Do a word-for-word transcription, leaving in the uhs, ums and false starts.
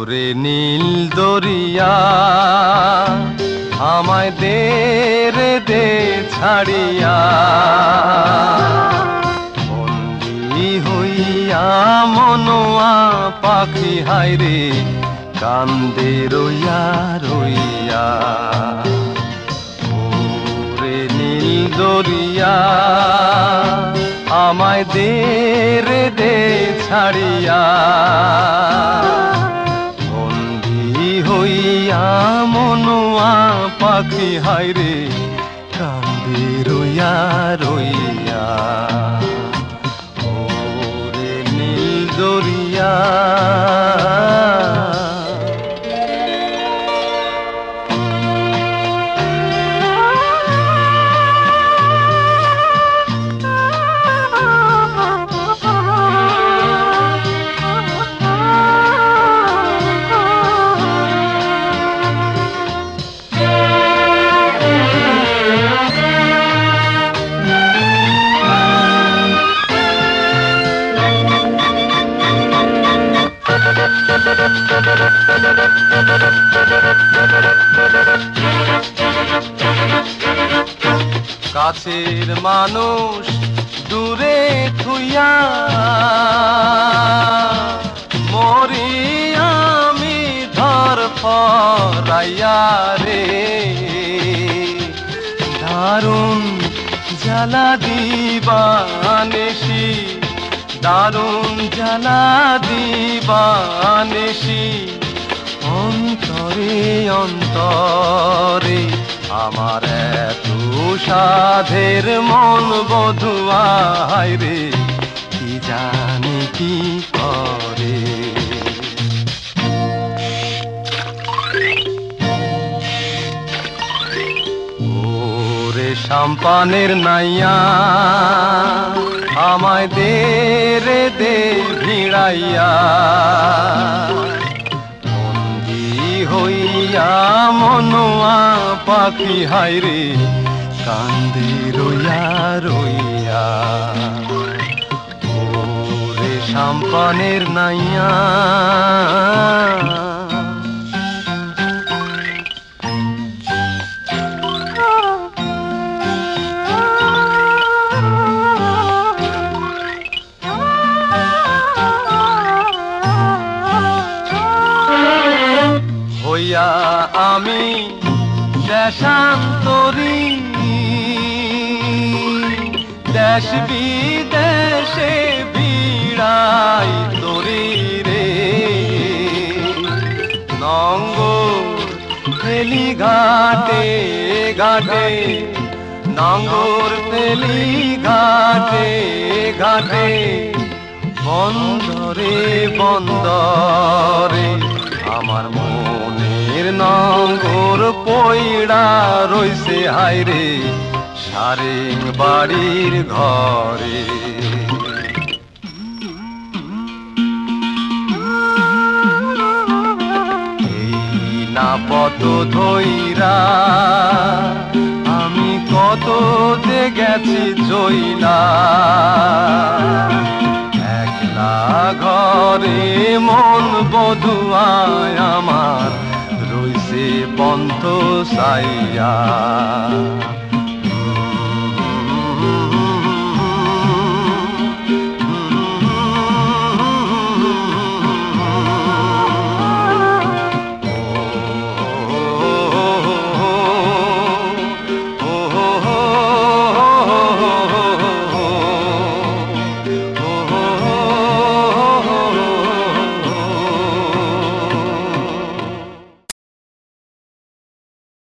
ওরে নীল দরিয়া আমায় দে রে দে ছাড়িয়া, বন্দী হইয়া মনোয়া পাখি হায়রে কান্দে রইয়া রইয়া। ওরে নীল দরিয়া আমায় দে রে দে ছাড়িয়া, বন্দী হইয়া মনোয়া পাখি হায়রে কান্দে রইয়া রইয়া। ওরে নীল দরিয়া কাছের মানুষ দূরে থুইয়া মরি আমি ধরফরাইয়া রে, দারুণ জ্বালা দিবানিশি দারুণ জ্বালা দিবানিশি, অন্তরে অন্তরে আমার এত সাধের মন বধুয়া হায়রে কি জানি কি করে। ওরে সাম্পানের নাইয়া আমায় দে রে দে ভিড়াইয়া, বন্দী হইয়া মনোয়া পাখি হায়রে কান্দে রইয়া রইয়া। ওরে সাম্পানের নাইয়া হইয়া আমি দেশান্তরী, দেশ বিদেশে বিড়াই তরি রে, নঙ্গর ফেলি ঘাটে ঘাটে নঙ্গর ফেলি ঘাটে ঘাটে, বন্দরে বন্দরে আমার মনের নঙ্গর পইড়া রইছে হায়রে সারেং বাড়ির ঘরে। এই না পথ ধইরা আমি কত যে গেছি জইলা, একলা ঘরে মন বধুয়ায় আমার রইছে বন্ধ সাইয়া।